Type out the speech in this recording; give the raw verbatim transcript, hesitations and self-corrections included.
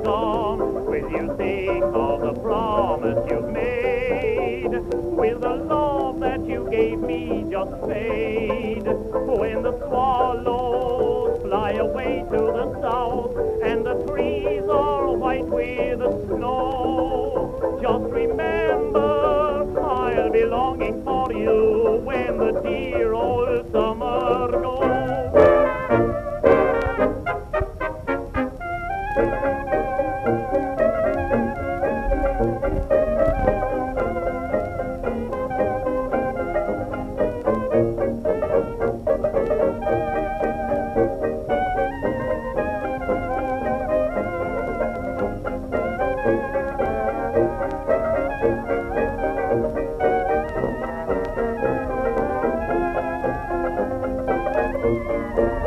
on. Will you think of the promise you've made? Will the love that you gave me just fade? When the swallows fly away to the south and the trees are white with the snow, just remember I'll be longing for you when the dear old summer goes. Thank you.